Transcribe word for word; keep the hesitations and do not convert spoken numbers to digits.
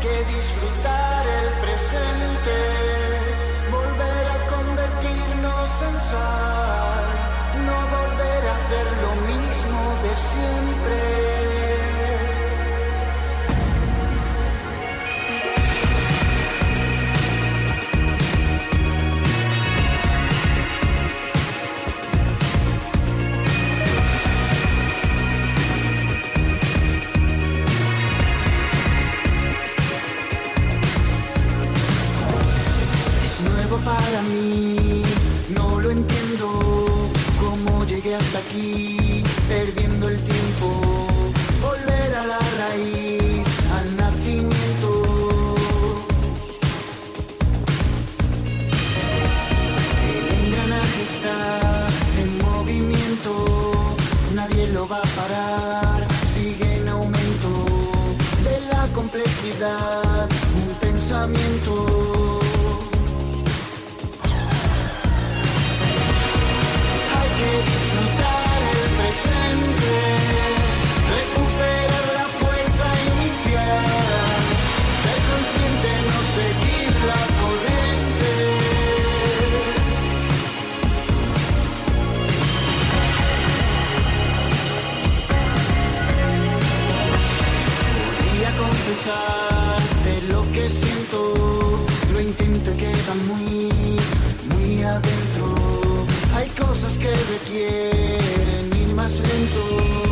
que disfrutar el presente, volver a convertirnos en sal, no volver a hacer lo mismo de siempre. Para mí, no lo entiendo, cómo llegué hasta aquí, perdiendo el tiempo, volver a la raíz, al nacimiento. El engranaje está en movimiento, nadie lo va a parar, sigue en aumento de la complejidad, un pensamiento. Disfrutar el presente, recuperar la fuerza inicial, ser consciente, no seguir la corriente. Podría confesarte lo que siento, lo intento y queda muy, muy adentro. Hay cosas que requieren ir más lento.